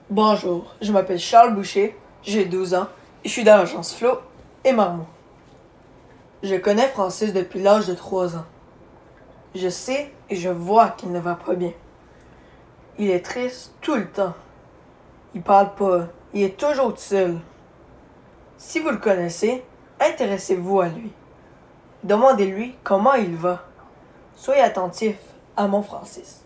Bonjour, je m'appelle Charles Boucher, j'ai 12 ans et je suis dans l'agence Flo et Marmot. Je connais Francis depuis l'âge de 3 ans. Je sais et je vois qu'il ne va pas bien. Il est triste tout le temps. Il parle pas, il est toujours tout seul. Si vous le connaissez, intéressez-vous à lui. Demandez-lui comment il va. Soyez attentif à mon Francis.